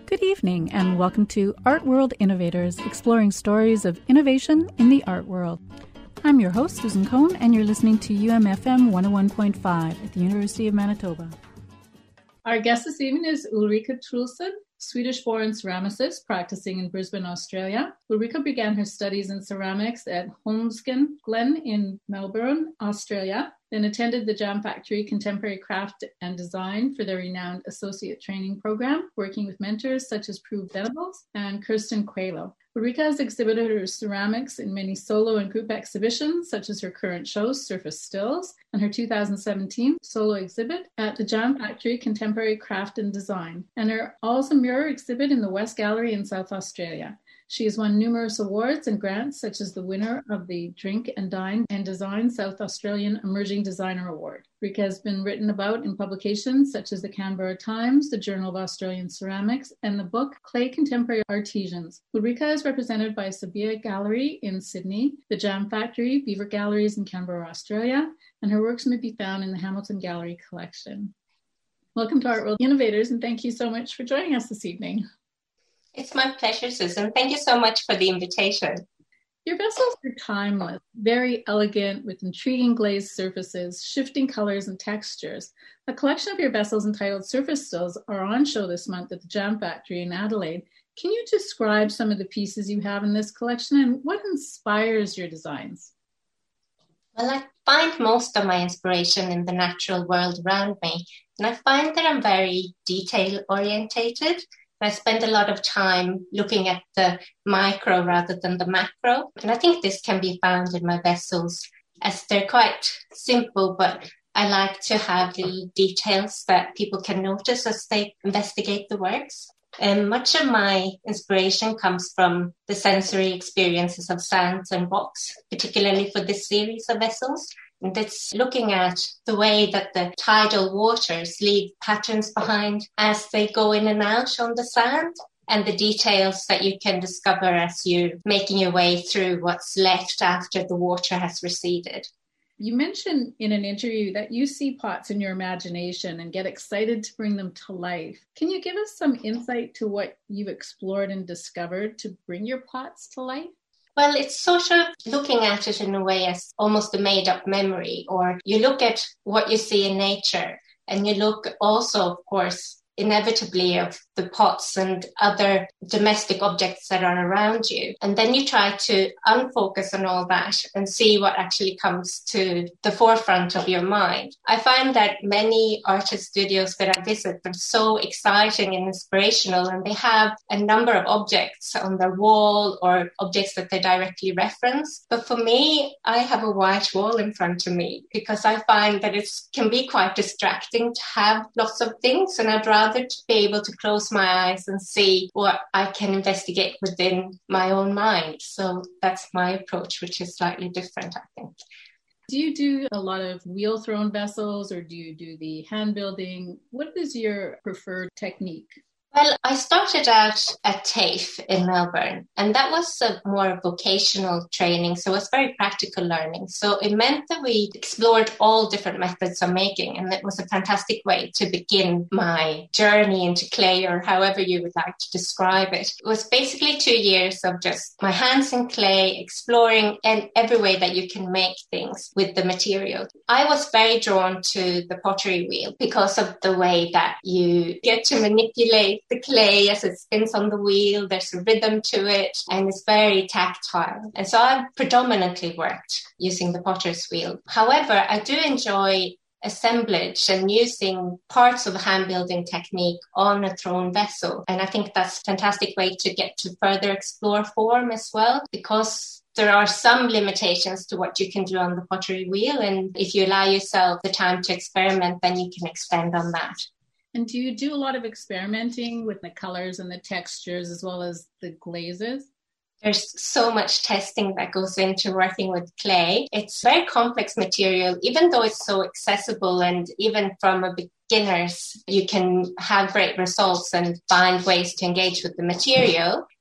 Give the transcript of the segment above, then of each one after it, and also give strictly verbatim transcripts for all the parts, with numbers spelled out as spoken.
Good evening and welcome to Art World Innovators, exploring stories of innovation in the art world. I'm your host, Susan Cohn, and you're listening to U M F M one oh one point five at the University of Manitoba. Our guest this evening is Ulrika Trulsson, Swedish-born ceramicist practicing in Brisbane, Australia. Ulrika began her studies in ceramics at Holmesken Glen in Melbourne, Australia, then attended the Jam Factory Contemporary Craft and Design for their renowned associate training program, working with mentors such as Prue Venables and Kirsten Coelho. Ulrika has exhibited her ceramics in many solo and group exhibitions, such as her current show, Surface Stills, and her two thousand seventeen solo exhibit at the Jam Factory Contemporary Craft and Design, and her Also Mirror exhibit in the West Gallery in South Australia. She has won numerous awards and grants, such as the winner of the Drink and Dine and Design South Australian Emerging Designer Award. Ulrika has been written about in publications such as the Canberra Times, the Journal of Australian Ceramics, and the book Clay Contemporary Artisans. Ulrika is represented by Sabia Gallery in Sydney, the Jam Factory, Beaver Galleries in Canberra, Australia, and her works may be found in the Hamilton Gallery collection. Welcome to Art World Innovators, and thank you so much for joining us this evening. It's my pleasure, Susan. Thank you so much for the invitation. Your vessels are timeless, very elegant, with intriguing glazed surfaces, shifting colors and textures. A collection of your vessels entitled Surface Stills are on show this month at the Jam Factory in Adelaide. Can you describe some of the pieces you have in this collection and what inspires your designs? Well, I find most of my inspiration in the natural world around me, and I find that I'm very detail-orientated. I spend a lot of time looking at the micro rather than the macro. And I think this can be found in my vessels as they're quite simple, but I like to have the details that people can notice as they investigate the works. And much of my inspiration comes from the sensory experiences of sands and rocks, particularly for this series of vessels. And it's looking at the way that the tidal waters leave patterns behind as they go in and out on the sand, and the details that you can discover as you're making your way through what's left after the water has receded. You mentioned in an interview that you see pots in your imagination and get excited to bring them to life. Can you give us some insight to what you've explored and discovered to bring your pots to life? Well, it's sort of looking at it in a way as almost a made-up memory, or you look at what you see in nature, and you look also, of course, inevitably of the pots and other domestic objects that are around you. And then you try to unfocus on all that and see what actually comes to the forefront of your mind. I find that many artist studios that I visit are so exciting and inspirational, and they have a number of objects on their wall or objects that they directly reference. But for me, I have a white wall in front of me because I find that it can be quite distracting to have lots of things, and I'd rather to be able to close my eyes and see what I can investigate within my own mind. So that's my approach, which is slightly different, I think. Do you do a lot of wheel-thrown vessels, or do you do the hand building? What is your preferred technique? Well, I started out at TAFE in Melbourne, and that was a more vocational training, so it was very practical learning. So it meant that we explored all different methods of making, and it was a fantastic way to begin my journey into clay, or however you would like to describe it. It was basically two years of just my hands in clay, exploring in every way that you can make things with the material. I was very drawn to the pottery wheel because of the way that you get to manipulate the clay as it spins on the wheel. There's a rhythm to it, and it's very tactile. And so I've predominantly worked using the potter's wheel. However, I do enjoy assemblage and using parts of the hand building technique on a thrown vessel. And I think that's a fantastic way to get to further explore form as well, because there are some limitations to what you can do on the pottery wheel. And if you allow yourself the time to experiment, then you can expand on that. And do you do a lot of experimenting with the colors and the textures as well as the glazes? There's so much testing that goes into working with clay. It's very complex material, even though it's so accessible, and even from a beginners, you can have great results and find ways to engage with the material.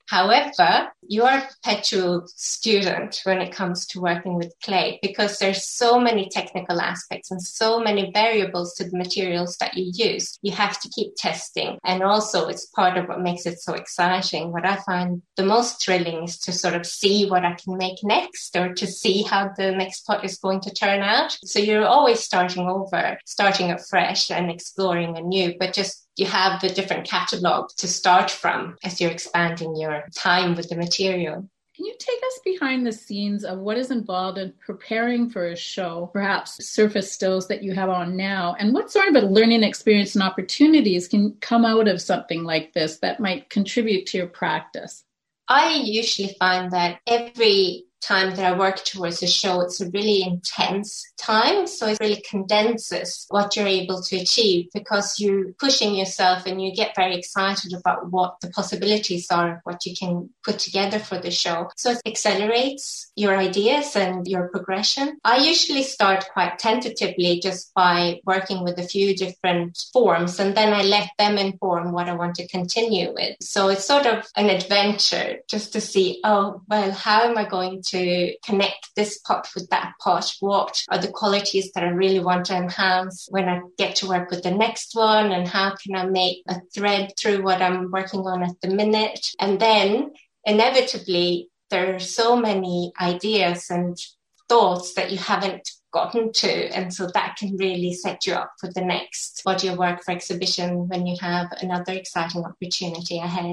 However, you are a perpetual student when it comes to working with clay, because there's so many technical aspects and so many variables to the materials that you use. You have to keep testing. And also it's part of what makes it so exciting. What I find the most thrilling is to sort of see what I can make next, or to see how the next pot is going to turn out. So you're always starting over, starting afresh and exploring anew, but just you have the different catalogue to start from as you're expanding your time with the material. Can you take us behind the scenes of what is involved in preparing for a show, perhaps surface stills that you have on now, and what sort of a learning experience and opportunities can come out of something like this that might contribute to your practice? I usually find that every time that I work towards a show, it's a really intense time. So it really condenses what you're able to achieve, because you're pushing yourself and you get very excited about what the possibilities are, what you can put together for the show. So it accelerates your ideas and your progression. I usually start quite tentatively just by working with a few different forms, and then I let them inform what I want to continue with. So it's sort of an adventure just to see, oh, well, how am I going to to connect this pot with that pot? What are the qualities that I really want to enhance when I get to work with the next one? And how can I make a thread through what I'm working on at the minute? And then inevitably, there are so many ideas and thoughts that you haven't gotten to. And so that can really set you up for the next body of work for exhibition when you have another exciting opportunity ahead.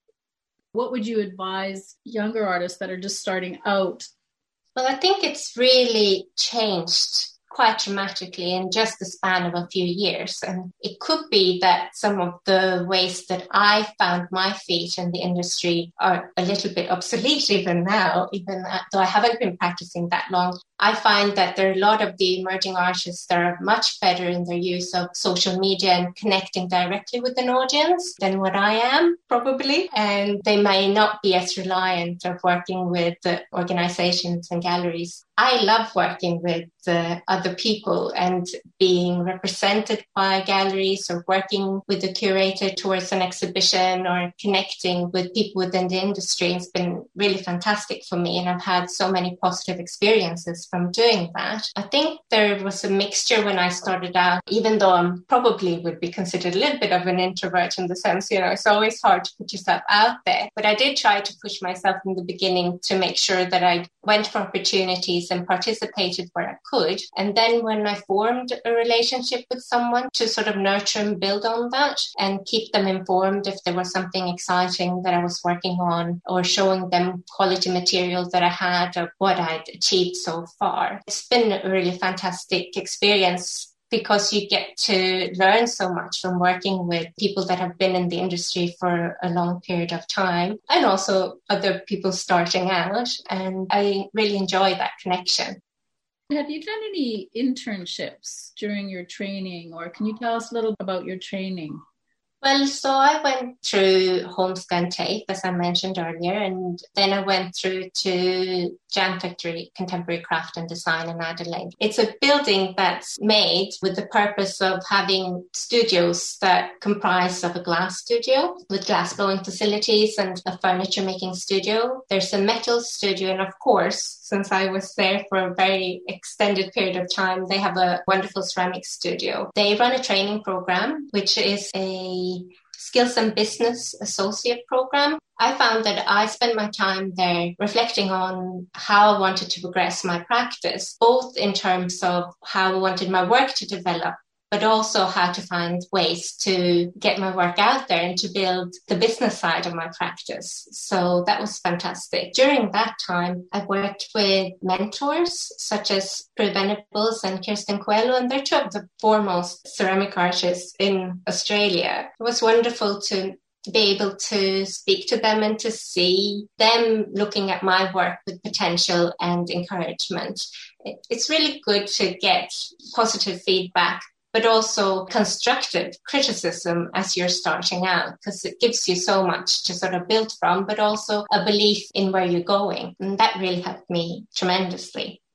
What would you advise younger artists that are just starting out? Well, I think it's really changed quite dramatically in just the span of a few years. And it could be that some of the ways that I found my feet in the industry are a little bit obsolete even now, even though I haven't been practicing that long. I find that there are a lot of the emerging artists that are much better in their use of social media and connecting directly with an audience than what I am, probably. And they may not be as reliant of working with the organizations and galleries. I love working with uh, other people and being represented by galleries, or working with a curator towards an exhibition, or connecting with people within the industry. It's been really fantastic for me, and I've had so many positive experiences from doing that. I think there was a mixture when I started out, even though I probably would be considered a little bit of an introvert in the sense, you know, it's always hard to put yourself out there. But I did try to push myself in the beginning to make sure that I went for opportunities and participated where I could. And then when I formed a relationship with someone, to sort of nurture and build on that and keep them informed if there was something exciting that I was working on, or showing them quality materials that I had or what I'd achieved so far. It's been a really fantastic experience, because you get to learn so much from working with people that have been in the industry for a long period of time, and also other people starting out. And I really enjoy that connection. Have you done any internships during your training, or can you tell us a little about your training? Well, so I went through Homescan TAFE, as I mentioned earlier, and then I went through to Jam Factory Contemporary Craft and Design in Adelaide. It's a building that's made with the purpose of having studios that comprise of a glass studio with glass blowing facilities and a furniture making studio. There's a metal studio, and of course, since I was there for a very extended period of time, they have a wonderful ceramic studio. They run a training program, which is a Skills and Business Associate program. I found that I spent my time there reflecting on how I wanted to progress my practice, both in terms of how I wanted my work to develop, but also how to find ways to get my work out there and to build the business side of my practice. So that was fantastic. During that time, I worked with mentors such as Prue Venables and Kirsten Coelho, and they're two of the foremost ceramic artists in Australia. It was wonderful to be able to speak to them and to see them looking at my work with potential and encouragement. It's really good to get positive feedback, but also constructive criticism as you're starting out, because it gives you so much to sort of build from, but also a belief in where you're going. And that really helped me tremendously.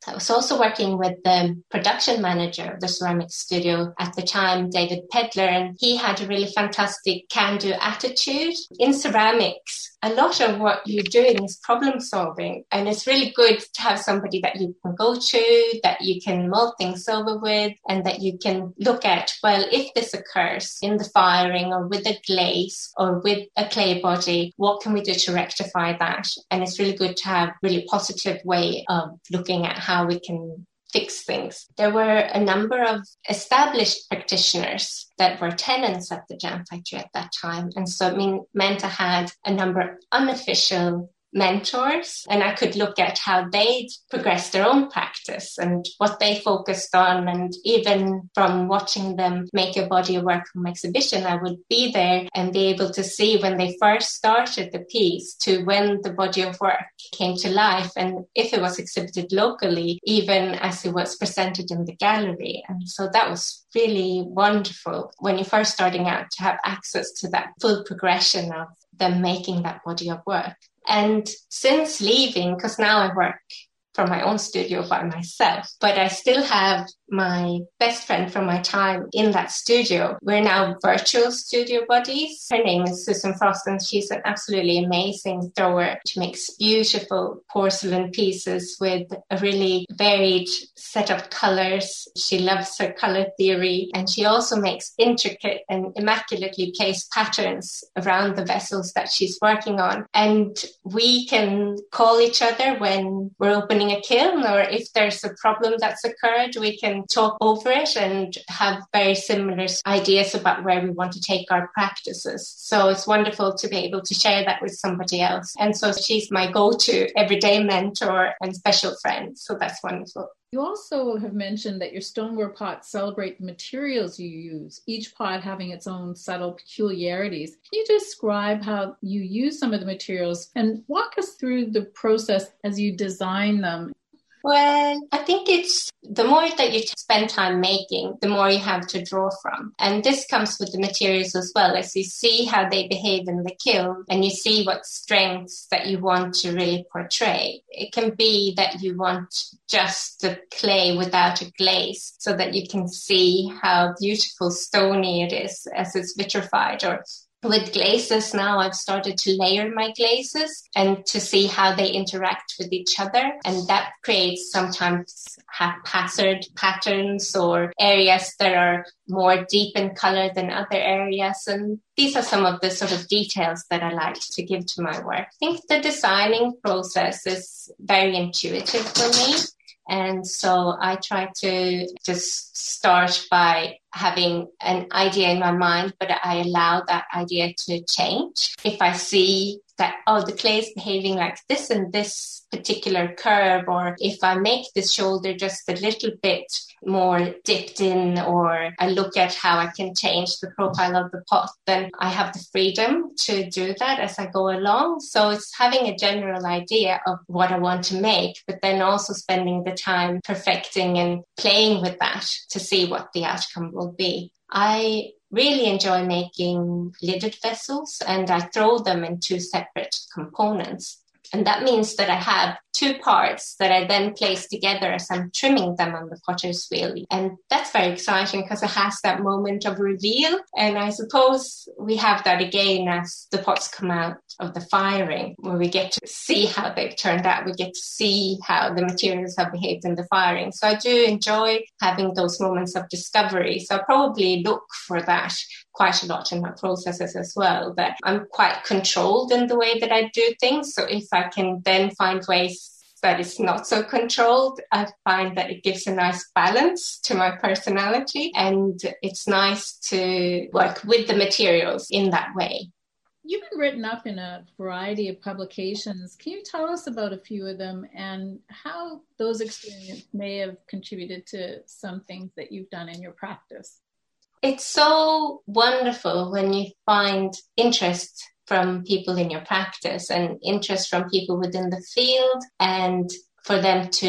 I was also working with the production manager of the ceramic studio at the time, David Pedler, and he had a really fantastic can-do attitude. In ceramics, a lot of what you're doing is problem solving, and it's really good to have somebody that you can go to, that you can mull things over with, and that you can look at, well, if this occurs in the firing or with a glaze or with a clay body, what can we do to rectify that? And it's really good to have a really positive way of looking at how we can fix things. There were a number of established practitioners that were tenants at the Jam Factory at that time. And so it mean, meant I had a number of unofficial mentors, and I could look at how they'd progressed their own practice and what they focused on. And even from watching them make a body of work from exhibition, I would be there and be able to see when they first started the piece to when the body of work came to life, and if it was exhibited locally, even as it was presented in the gallery. And so that was really wonderful when you're first starting out to have access to that full progression of them making that body of work. And since leaving, because now I work from my own studio by myself, but I still have my best friend from my time in that studio. We're now virtual studio buddies. Her name is Susan Frost, and she's an absolutely amazing thrower. She makes beautiful porcelain pieces with a really varied set of colors. She loves her color theory, and she also makes intricate and immaculately placed patterns around the vessels that she's working on. And we can call each other when we're opening a kiln, or if there's a problem that's occurred, we can talk over it and have very similar ideas about where we want to take our practices. So it's wonderful to be able to share that with somebody else. And so she's my go-to everyday mentor and special friend. So that's wonderful. You also have mentioned that your stoneware pots celebrate the materials you use, each pot having its own subtle peculiarities. Can you describe how you use some of the materials and walk us through the process as you design them? Well, I think it's the more that you spend time making, the more you have to draw from. And this comes with the materials as well, as you see how they behave in the kiln and you see what strengths that you want to really portray. It can be that you want just the clay without a glaze so that you can see how beautiful stony it is as it's vitrified, or with glazes now, I've started to layer my glazes and to see how they interact with each other. And that creates sometimes haphazard patterns or areas that are more deep in color than other areas. And these are some of the sort of details that I like to give to my work. I think the designing process is very intuitive for me. And so I try to just start by having an idea in my mind, but I allow that idea to change. If I see that, oh, the clay is behaving like this in this particular curve, or if I make this shoulder just a little bit more dipped in, or I look at how I can change the profile of the pot, then I have the freedom to do that as I go along. So it's having a general idea of what I want to make, but then also spending the time perfecting and playing with that to see what the outcome will be. I really enjoy making lidded vessels, and I throw them in two separate components. And that means that I have two parts that I then place together as I'm trimming them on the potter's wheel. And that's very exciting because it has that moment of reveal. And I suppose we have that again as the pots come out of the firing, where we get to see how they've turned out. We get to see how the materials have behaved in the firing. So I do enjoy having those moments of discovery. So I probably look for that quite a lot in my processes as well, that I'm quite controlled in the way that I do things. So if I can then find ways that it's not so controlled, I find that it gives a nice balance to my personality, and it's nice to work with the materials in that way. You've been written up in a variety of publications. Can you tell us about a few of them and how those experiences may have contributed to some things that you've done in your practice? It's so wonderful when you find interest from people in your practice and interest from people within the field, and for them to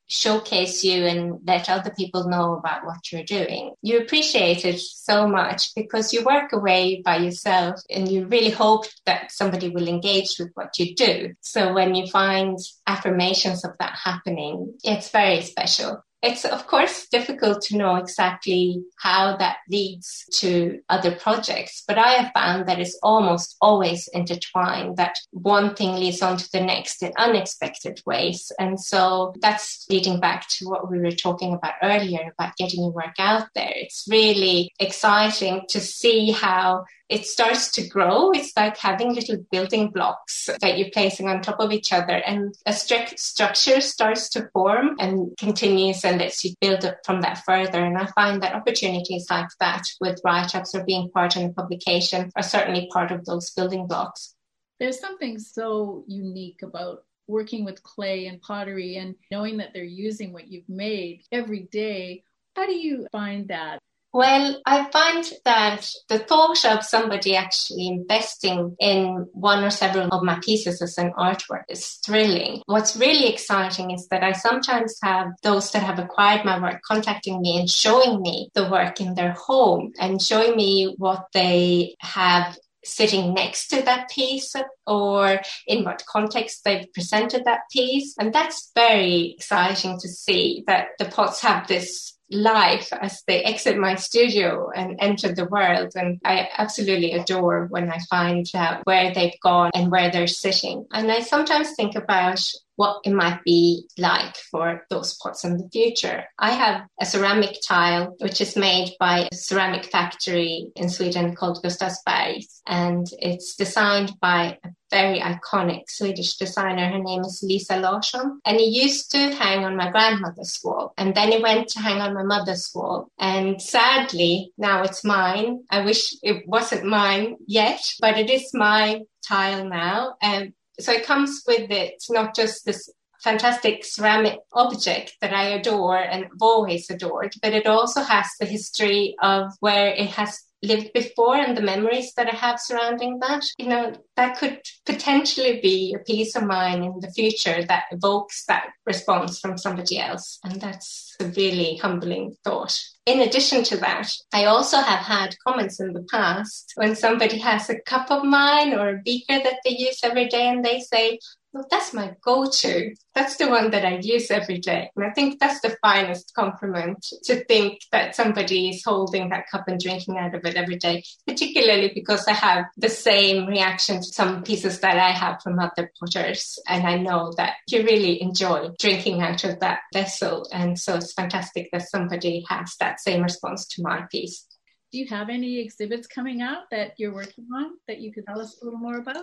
showcase you and let other people know about what you're doing. You appreciate it so much because you work away by yourself and you really hope that somebody will engage with what you do. So when you find affirmations of that happening, it's very special. It's, of course, difficult to know exactly how that leads to other projects, but I have found that it's almost always intertwined, that one thing leads on to the next in unexpected ways. And so that's leading back to what we were talking about earlier about getting your work out there. It's really exciting to see how it starts to grow. It's like having little building blocks that you're placing on top of each other, and a strict structure starts to form and continues and lets you build up from that further. And I find that opportunities like that with write-ups or being part in a publication are certainly part of those building blocks. There's something so unique about working with clay and pottery and knowing that they're using what you've made every day. How do you find that? Well, I find that the thought of somebody actually investing in one or several of my pieces as an artwork is thrilling. What's really exciting is that I sometimes have those that have acquired my work contacting me and showing me the work in their home and showing me what they have sitting next to that piece or in what context they've presented that piece. And that's very exciting to see that the pots have this life as they exit my studio and enter the world. And I absolutely adore when I find out where they've gone and where they're sitting. And I sometimes think about what it might be like for those pots in the future. I have a ceramic tile, which is made by a ceramic factory in Sweden called Gustavsberg. And it's designed by a very iconic Swedish designer. Her name is Lisa Larsson. And it used to hang on my grandmother's wall. And then it went to hang on my mother's wall. And sadly, now it's mine. I wish it wasn't mine yet, but it is my tile now. And so it comes with it, not just this fantastic ceramic object that I adore and have always adored, but it also has the history of where it has lived before and the memories that I have surrounding that. You know, that could potentially be a piece of mine in the future that evokes that response from somebody else. And that's a really humbling thought. In addition to that, I also have had comments in the past when somebody has a cup of mine or a beaker that they use every day and they say, well, that's my go-to. That's the one that I use every day. And I think that's the finest compliment, to think that somebody is holding that cup and drinking out of it every day, particularly because I have the same reaction to some pieces that I have from other potters. And I know that you really enjoy drinking out of that vessel. And so it's fantastic that somebody has that same response to my piece. Do you have any exhibits coming out that you're working on that you could tell us a little more about?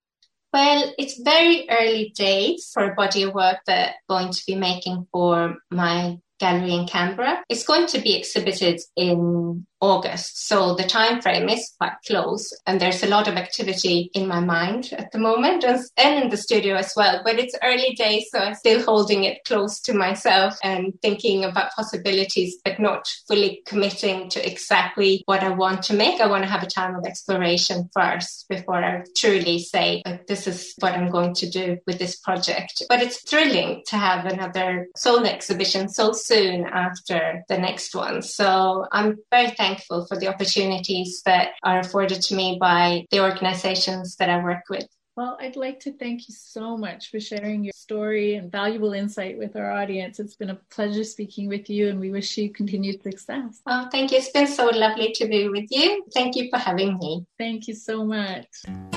Well, it's very early days for a body of work that I'm going to be making for my gallery in Canberra. It's going to be exhibited in August, so the time frame is quite close, and there's a lot of activity in my mind at the moment and in the studio as well. But it's early days, so I'm still holding it close to myself and thinking about possibilities, but not fully committing to exactly what I want to make. I want to have a time of exploration first before I truly say, this is what I'm going to do with this project. But it's thrilling to have another solo exhibition so soon after the next one. So I'm very thankful thankful for the opportunities that are afforded to me by the organizations that I work with. Well, I'd like to thank you so much for sharing your story and valuable insight with our audience. It's been a pleasure speaking with you, and we wish you continued success. Oh, thank you. It's been so lovely to be with you. Thank you for having me. Thank you so much.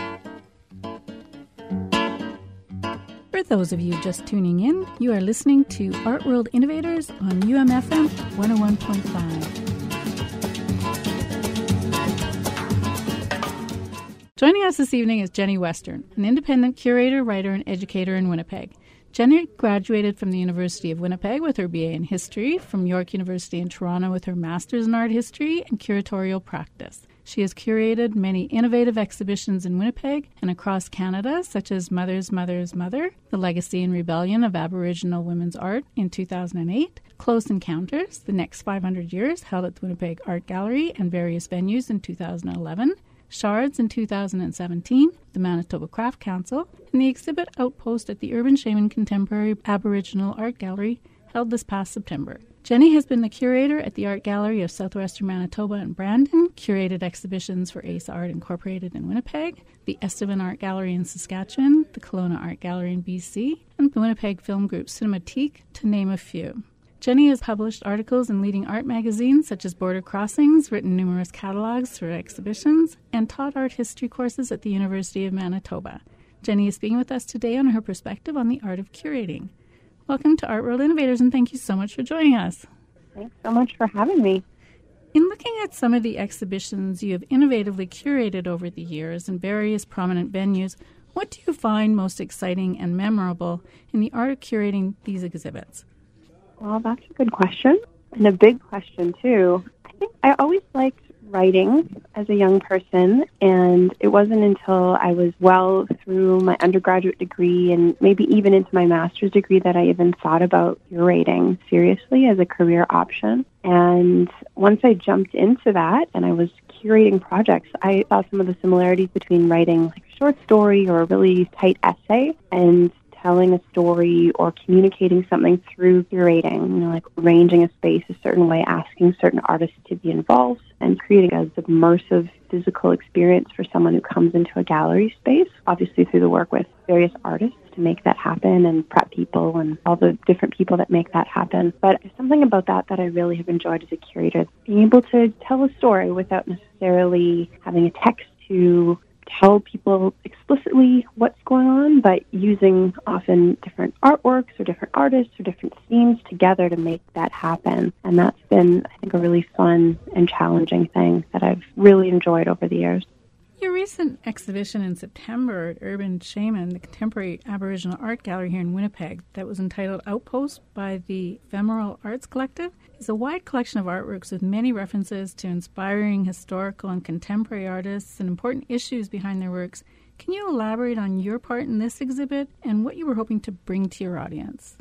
For those of you just tuning in, you are listening to Art World Innovators on U M F M one oh one point five. Joining us this evening is Jenny Western, an independent curator, writer, and educator in Winnipeg. Jenny graduated from the University of Winnipeg with her B A in History, from York University in Toronto with her Master's in Art History and Curatorial Practice. She has curated many innovative exhibitions in Winnipeg and across Canada, such as Mother's Mother's Mother, The Legacy and Rebellion of Aboriginal Women's Art in two thousand eight, Close Encounters, The Next five hundred Years, held at the Winnipeg Art Gallery and various venues in two thousand eleven, Shards in two thousand seventeen, the Manitoba Craft Council, and the exhibit Outpost at the Urban Shaman Contemporary Aboriginal Art Gallery held this past September. Jenny has been the curator at the Art Gallery of Southwestern Manitoba in Brandon, curated exhibitions for Ace Art Incorporated in Winnipeg, the Estevan Art Gallery in Saskatchewan, the Kelowna Art Gallery in B C, and the Winnipeg film group Cinematique, to name a few. Jenny has published articles in leading art magazines such as Border Crossings, written numerous catalogs for exhibitions, and taught art history courses at the University of Manitoba. Jenny is speaking with us today on her perspective on the art of curating. Welcome to Art World Innovators, and thank you so much for joining us. Thanks so much for having me. In looking at some of the exhibitions you have innovatively curated over the years in various prominent venues, what do you find most exciting and memorable in the art of curating these exhibits? Well, that's a good question, and a big question, too. I think I always liked writing as a young person, and it wasn't until I was well through my undergraduate degree and maybe even into my master's degree that I even thought about curating seriously as a career option. And once I jumped into that and I was curating projects, I saw some of the similarities between writing like a short story or a really tight essay and telling a story or communicating something through curating, you know, like arranging a space a certain way, asking certain artists to be involved, and creating a immersive physical experience for someone who comes into a gallery space, obviously through the work with various artists to make that happen and prep people and all the different people that make that happen. But there's something about that that I really have enjoyed as a curator, being able to tell a story without necessarily having a text to tell people explicitly what's going on, but using often different artworks or different artists or different themes together to make that happen. And that's been, I think, a really fun and challenging thing that I've really enjoyed over the years. Your recent exhibition in September at Urban Shaman, the Contemporary Aboriginal Art Gallery here in Winnipeg, that was entitled Outpost by the Ephemeral Arts Collective, is a wide collection of artworks with many references to inspiring historical and contemporary artists and important issues behind their works. Can you elaborate on your part in this exhibit and what you were hoping to bring to your audience?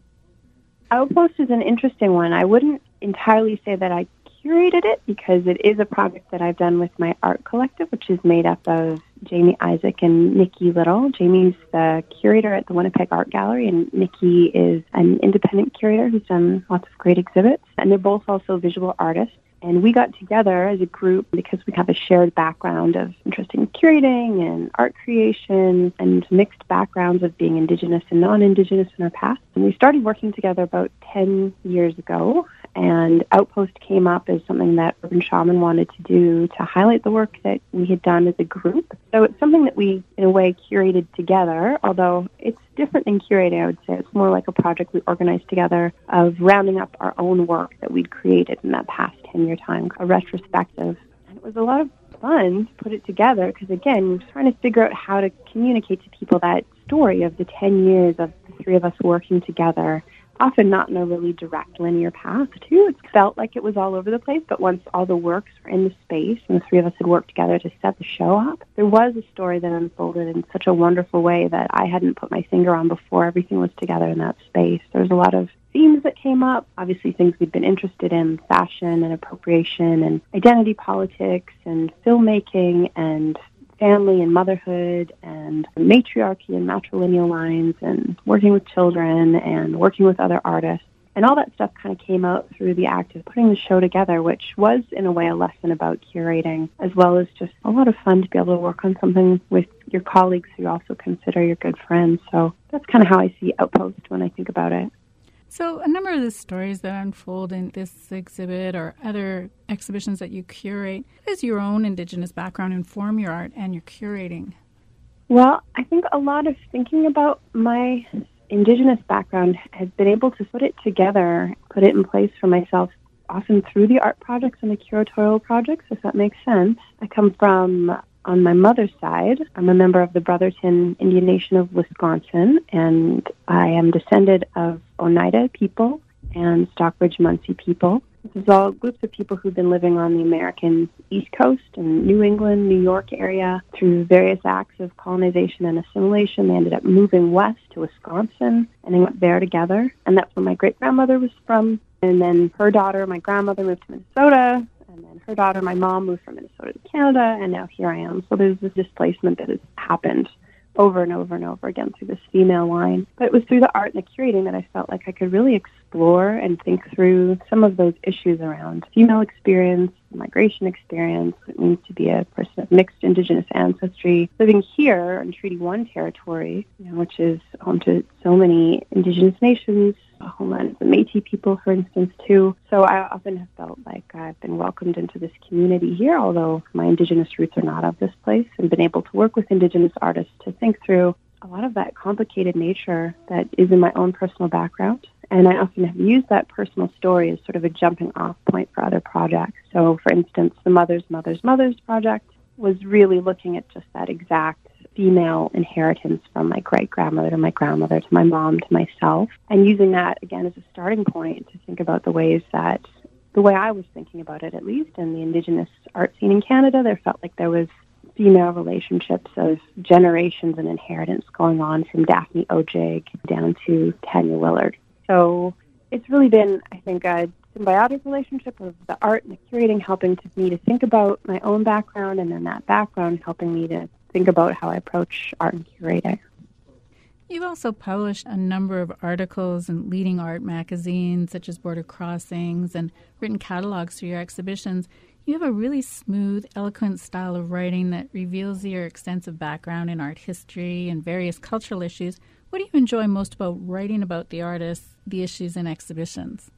Outpost is an interesting one. I wouldn't entirely say that I curated it because it is a project that I've done with my art collective, which is made up of Jamie Isaac and Nikki Little. Jamie's the curator at the Winnipeg Art Gallery, and Nikki is an independent curator who's done lots of great exhibits. And they're both also visual artists. And we got together as a group because we have a shared background of interest in curating and art creation and mixed backgrounds of being Indigenous and non-Indigenous in our past. And we started working together about ten years ago. And Outpost came up as something that Urban Shaman wanted to do to highlight the work that we had done as a group. So it's something that we, in a way, curated together, although it's different than curating, I would say. It's more like a project we organized together of rounding up our own work that we'd created in that past ten-year time, a retrospective. And it was a lot of fun to put it together because, again, we're trying to figure out how to communicate to people that story of the ten years of the three of us working together, often not in a really direct linear path, too. It felt like it was all over the place, but once all the works were in the space and the three of us had worked together to set the show up, there was a story that unfolded in such a wonderful way that I hadn't put my finger on before everything was together in that space. There was a lot of themes that came up, obviously things we'd been interested in, fashion and appropriation and identity politics and filmmaking and family and motherhood and matriarchy and matrilineal lines and working with children and working with other artists. And all that stuff kind of came out through the act of putting the show together, which was, in a way, a lesson about curating, as well as just a lot of fun to be able to work on something with your colleagues who you also consider your good friends. So that's kind of how I see Outpost when I think about it. So a number of the stories that unfold in this exhibit or other exhibitions that you curate, how does your own Indigenous background inform your art and your curating? Well, I think a lot of thinking about my Indigenous background has been able to put it together, put it in place for myself, often through the art projects and the curatorial projects, if that makes sense. I come from, on my mother's side, I'm a member of the Brotherton Indian Nation of Wisconsin, and I am descended of Oneida people and Stockbridge Munsee people. This is all groups of people who've been living on the American East Coast and New England, New York area through various acts of colonization and assimilation. They ended up moving west to Wisconsin, and they went there together. And that's where my great-grandmother was from. And then her daughter, my grandmother, moved to Minnesota. And then her daughter, my mom, moved from Minnesota to Canada. And now here I am. So there's this displacement that has happened over and over and over again through this female line. But it was through the art and the curating that I felt like I could really explore and think through some of those issues around female experience, migration experience. It means to be a person of mixed Indigenous ancestry living here in Treaty One territory, you know, which is home to so many Indigenous nations, homeland of the Métis people, for instance, too. So I often have felt like I've been welcomed into this community here, although my Indigenous roots are not of this place, and been able to work with Indigenous artists to think through a lot of that complicated nature that is in my own personal background. And I often have used that personal story as sort of a jumping off point for other projects. So, for instance, the Mothers, Mothers, Mothers project was really looking at just that exact female inheritance from my great-grandmother to my grandmother to my mom to myself, and using that, again, as a starting point to think about the ways that, the way I was thinking about it, at least, in the Indigenous art scene in Canada, there felt like there was female relationships of generations and inheritance going on from Daphne Ojig down to Tanya Willard. So it's really been, I think, a symbiotic relationship of the art and the curating helping to me to think about my own background, and then that background helping me to think about how I approach art and curating. You've also published a number of articles in leading art magazines such as Border Crossings and written catalogs for your exhibitions. You have a really smooth, eloquent style of writing that reveals your extensive background in art history and various cultural issues. What do you enjoy most about writing about the artists, the issues, and exhibitions?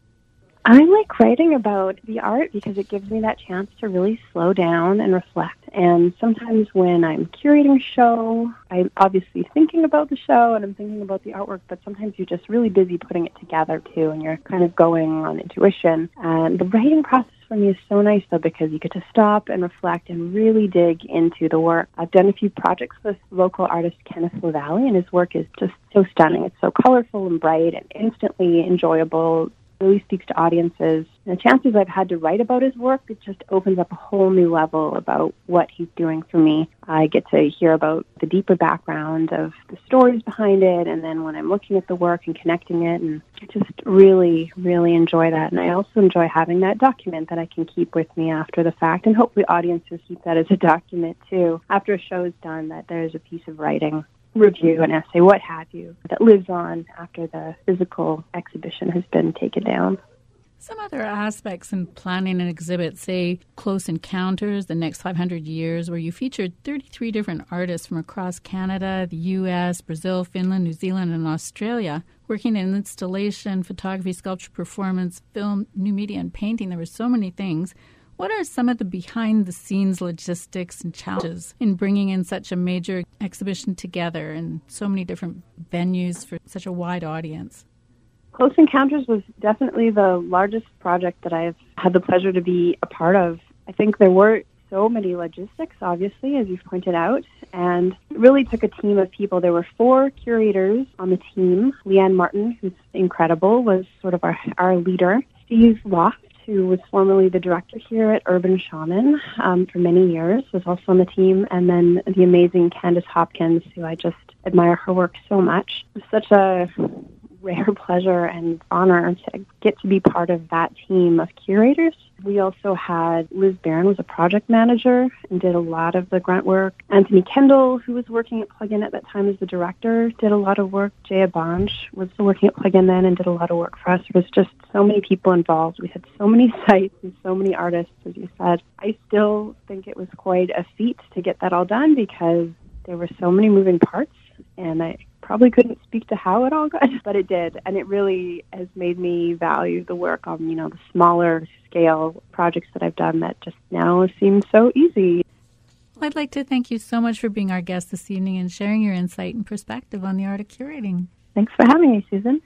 I like writing about the art because it gives me that chance to really slow down and reflect. And sometimes when I'm curating a show, I'm obviously thinking about the show and I'm thinking about the artwork, but sometimes you're just really busy putting it together too, and you're kind of going on intuition. And the writing process for me is so nice, though, because you get to stop and reflect and really dig into the work. I've done a few projects with local artist Kenneth LaValle, and his work is just so stunning. It's so colorful and bright and instantly enjoyable. Really speaks to audiences. And the chances I've had to write about his work, it just opens up a whole new level about what he's doing for me. I get to hear about the deeper background of the stories behind it, and then when I'm looking at the work and connecting it, and I just really, really enjoy that. And I also enjoy having that document that I can keep with me after the fact, and hopefully audiences keep that as a document too. After a show is done, that there's a piece of writing, review, an essay, what have you, that lives on after the physical exhibition has been taken down. Some other aspects in planning an exhibit, say Close Encounters, the next five hundred years, where you featured thirty-three different artists from across Canada, the U S, Brazil, Finland, New Zealand, and Australia, working in installation, photography, sculpture, performance, film, new media, and painting. There were so many things. What are some of the behind-the-scenes logistics and challenges in bringing in such a major exhibition together in so many different venues for such a wide audience? Close Encounters was definitely the largest project that I've had the pleasure to be a part of. I think there were so many logistics, obviously, as you've pointed out, and it really took a team of people. There were four curators on the team. Leanne Martin, who's incredible, was sort of our, our leader. Steve Loft, who was formerly the director here at Urban Shaman um, for many years, was also on the team, and then the amazing Candace Hopkins, who I just admire her work so much. It was such a rare pleasure and honor to get to be part of that team of curators. We also had Liz Barron was a project manager and did a lot of the grunt work. Anthony Kendall, who was working at Plug-In at that time as the director, did a lot of work. Jaya Banj was working at Plug-In then and did a lot of work for us. There was just so many people involved. We had so many sites and so many artists, as you said. I still think it was quite a feat to get that all done because there were so many moving parts, and I probably couldn't speak to how it all got, but it did. And it really has made me value the work on, you know, the smaller scale projects that I've done that just now seem so easy. Well, I'd like to thank you so much for being our guest this evening and sharing your insight and perspective on the art of curating. Thanks for having me, Susan.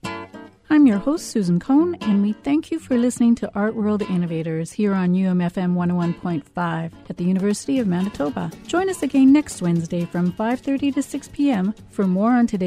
I'm your host, Susan Cohn, and we thank you for listening to Art World Innovators here on U M F M one oh one point five at the University of Manitoba. Join us again next Wednesday from five thirty to six p.m. for more on today's